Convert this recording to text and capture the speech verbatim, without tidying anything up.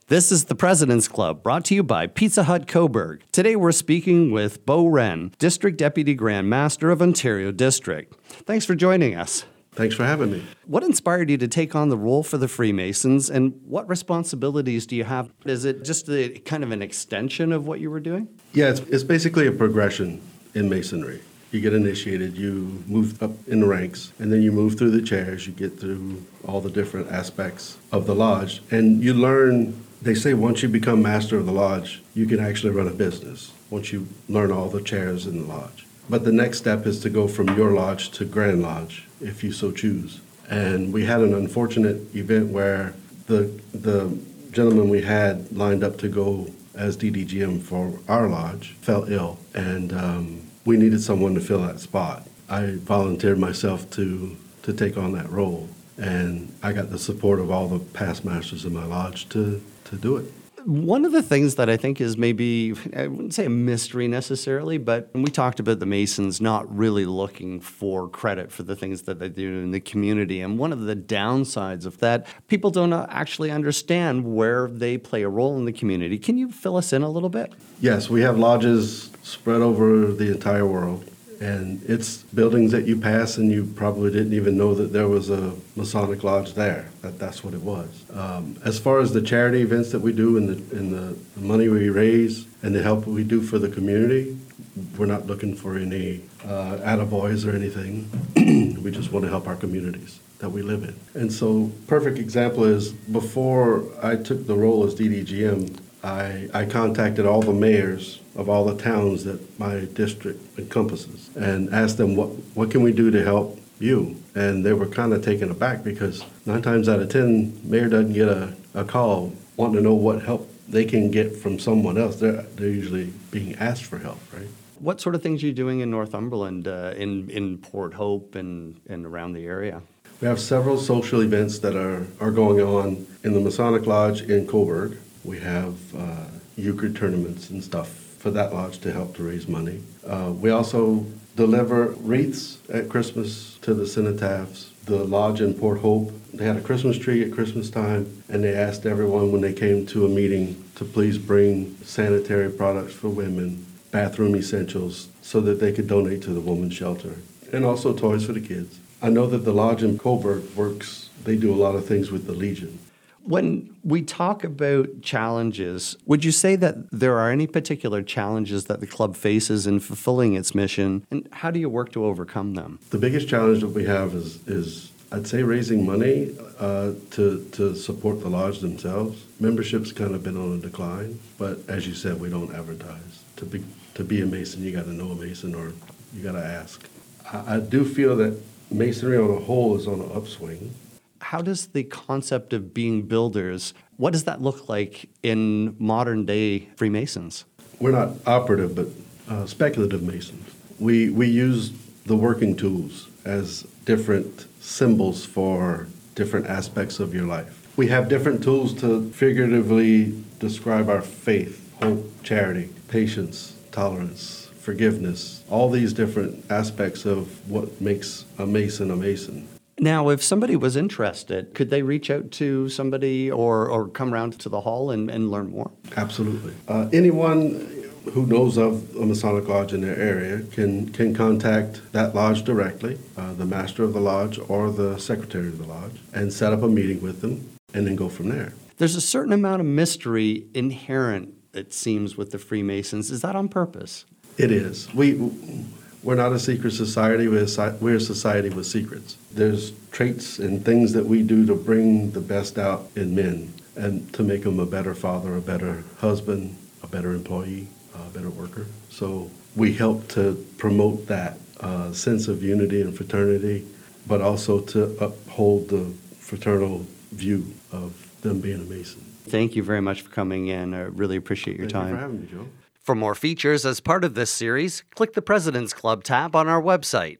This is the President's Club, brought to you by Pizza Hut Coburg. Today we're speaking with Bo Wren, District Deputy Grand Master of Ontario District. Thanks for joining us. Thanks for having me. What inspired you to take on the role for the Freemasons, and what responsibilities do you have? Is it just a, kind of an extension of what you were doing? Yeah, it's, it's basically a progression in Masonry. You get initiated, you move up in the ranks, and then you move through the chairs, you get through all the different aspects of the lodge, and you learn, they say once you become master of the lodge, you can actually run a business, once you learn all the chairs in the lodge. But the next step is to go from your lodge to Grand Lodge, if you so choose. And we had an unfortunate event where the the gentleman we had lined up to go as D D G M for our lodge fell ill, and um, we needed someone to fill that spot. I volunteered myself to to take on that role, and I got the support of all the past masters in my lodge to, to do it. One of the things that I think is maybe, I wouldn't say a mystery necessarily, but we talked about the Masons not really looking for credit for the things that they do in the community. And one of the downsides of that, people don't actually understand where they play a role in the community. Can you fill us in a little bit? Yes, we have lodges spread over the entire world. And it's buildings that you pass and you probably didn't even know that there was a Masonic lodge there, that that's what it was. Um, as far as the charity events that we do and the, and the money we raise and the help we do for the community, we're not looking for any uh, attaboys or anything. We just want to help our communities that we live in. And so perfect example is before I took the role as D D G M, I, I contacted all the mayors of all the towns that my district encompasses and asked them, what, what can we do to help you? And they were kind of taken aback because nine times out of ten, mayor doesn't get a, a call wanting to know what help they can get from someone else. They're, they're usually being asked for help, right? What sort of things are you doing in Northumberland, uh, in, in Port Hope and, and around the area? We have several social events that are, are going on in the Masonic Lodge in Coburg. We have uh, euchre tournaments and stuff for that lodge to help to raise money. Uh, we also deliver wreaths at Christmas to the cenotaphs. The lodge in Port Hope, they had a Christmas tree at Christmas time, and they asked everyone when they came to a meeting to please bring sanitary products for women, bathroom essentials, so that they could donate to the women's shelter, and also toys for the kids. I know that the lodge in Coburg works, they do a lot of things with the Legion. When we talk about challenges, would you say that there are any particular challenges that the club faces in fulfilling its mission, and how do you work to overcome them? The biggest challenge that we have is, is I'd say, raising money uh, to, to support the lodge themselves. Membership's kind of been on a decline, but as you said, we don't advertise. To be, to be a Mason, you got to know a Mason or you got to ask. I, I do feel that Masonry on a whole is on an upswing. How does the concept of being builders, what does that look like in modern day Freemasons? We're not operative, but uh, speculative Masons. We, we use the working tools as different symbols for different aspects of your life. We have different tools to figuratively describe our faith, hope, charity, patience, tolerance, forgiveness, all these different aspects of what makes a Mason a Mason. Now, if somebody was interested, could they reach out to somebody or, or come around to the hall and, and learn more? Absolutely. Uh, anyone who knows of a Masonic lodge in their area can, can contact that lodge directly, uh, the master of the lodge or the secretary of the lodge, and set up a meeting with them and then go from there. There's a certain amount of mystery inherent, it seems, with the Freemasons. Is that on purpose? It is. We... We're not a secret society, we're a society with secrets. There's traits and things that we do to bring the best out in men and to make them a better father, a better husband, a better employee, a better worker. So we help to promote that uh, sense of unity and fraternity, but also to uphold the fraternal view of them being a Mason. Thank you very much for coming in. I really appreciate your Thank time. Thank you for having me, Joe. For more features as part of this series, click the President's Club tab on our website.